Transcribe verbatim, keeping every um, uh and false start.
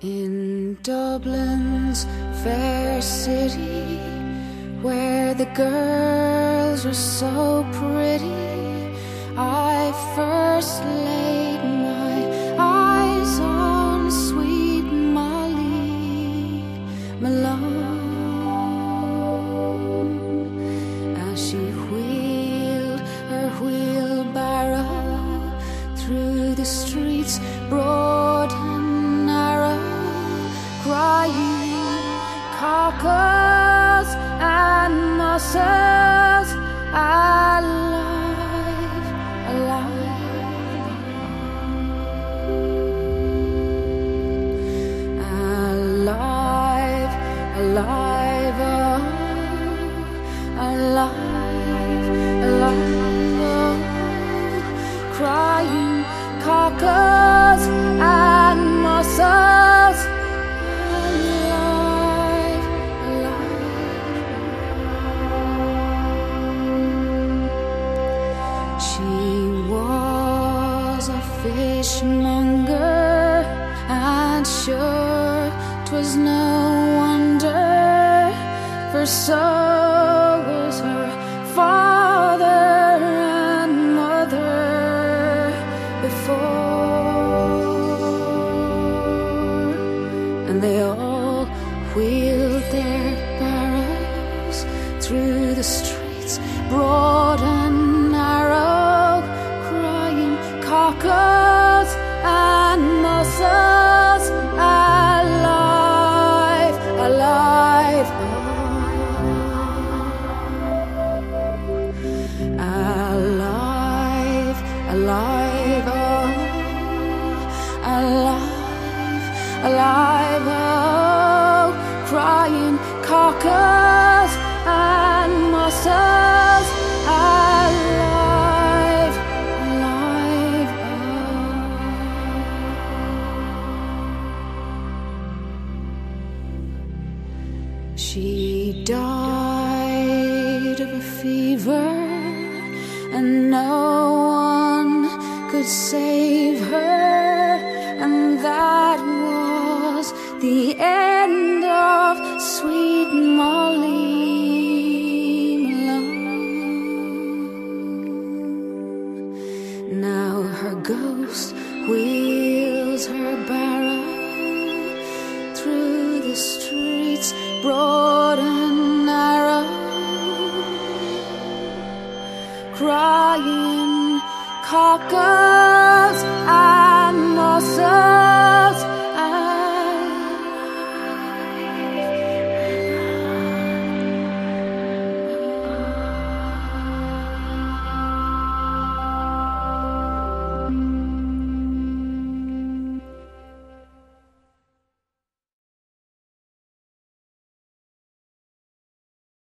In Dublin's fair city, where the girls are so pretty, I first laid my eyes on sweet Molly Malone, as she wheeled her wheelbarrow through the streets broad and narrow, crying cockles and mussels, alive, alive, alive, alive, oh, alive, alive, oh, crying cockles and mussels, alive, alive. She was a fishmonger, and sure 'twas no wonder, for so was her father and mother before, and they all wheeled their barrows through the streets broad and narrow, crying cockles and mussels, alive, alive, oh, alive, alive, oh, alive, alive, oh, crying cockles and mussels, alive, alive, oh. She died of a fever, and no one could save her, and that was the end of sweet Molly Malone. Now her ghost wheels her barrow through the streets broad and narrow, crying cockles and mussels,